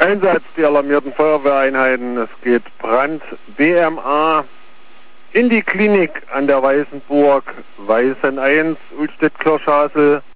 Einsatz die alarmierten Feuerwehreinheiten. Es geht Brand BMA in die Klinik an der Weißenburg, Weißen 1, Ulstedt-Kirchhasel.